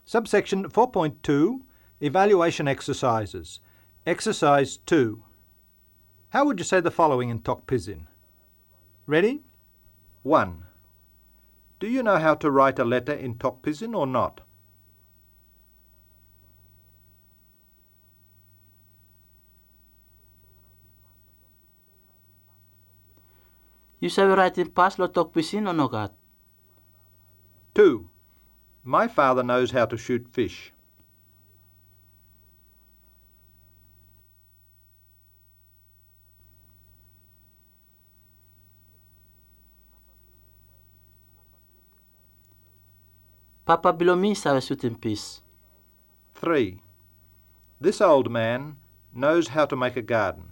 Subsection 4.2, Evaluation Exercises. Exercise 2. How would you say the following in Tok Pisin? Ready? 1. Do you know how to write a letter in Tok Pisin or not? You sabi writing pas lo Tok Pisin o nogat? 2. My father knows how to shoot fish. Papa Bilomi sabi shooting fish. 3. This old man knows how to make a garden.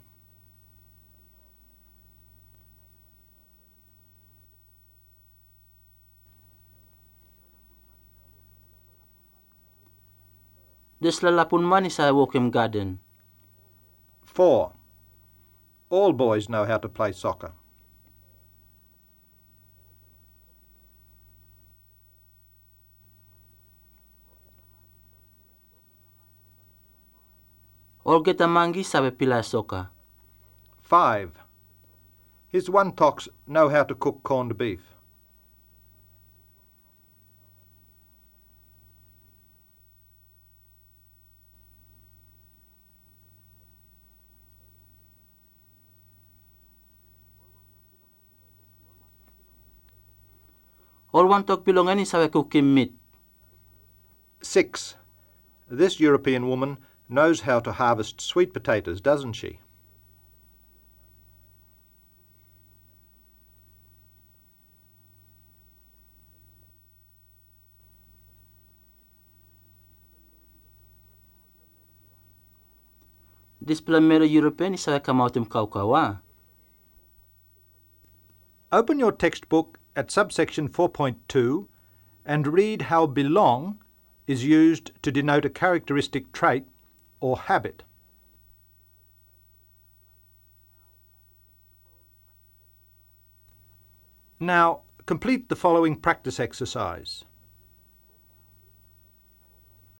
Des lalapun man sabi walking garden. 4. All boys know how to play soccer. Olgeta mangi sabi pilai soka. 5. His one toks know how to cook corned beef. All one Tok Bilongani sabi cooking meat. 6. This European woman knows how to harvest sweet potatoes, doesn't she? This primero European sabi kamautim kaukawa. Open your textbook at subsection 4.2 and read how belong is used to denote a characteristic trait or habit. Now, complete the following practice exercise.